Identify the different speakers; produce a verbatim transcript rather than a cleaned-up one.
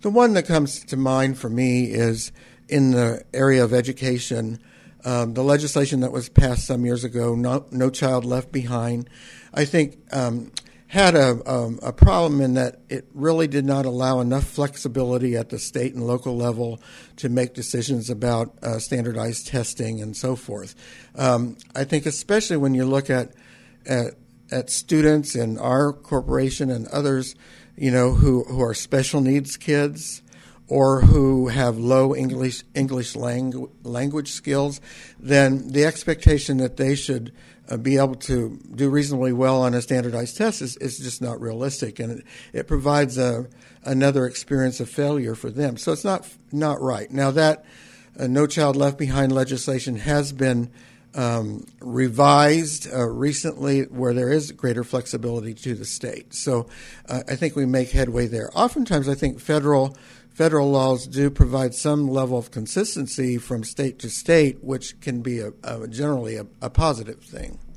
Speaker 1: The one that comes to mind for me is in the area of education. Um, the legislation that was passed some years ago, No, no Child Left Behind, I think um, had a, um, a problem in that it really did not allow enough flexibility at the state and local level to make decisions about uh, standardized testing and so forth. Um, I think especially when you look at, at at students in our corporation and others, you know, who, who are special needs kids, or who have low English English langu- language skills, then the expectation that they should uh, be able to do reasonably well on a standardized test is, is just not realistic, and it, it provides a, another experience of failure for them. So it's not not right. Now that uh, No Child Left Behind legislation has been um, revised uh, recently, where there is greater flexibility to the state. So uh, I think we make headway there. Oftentimes, I think federal Federal laws do provide some level of consistency from state to state, which can be a, a generally a, a positive thing.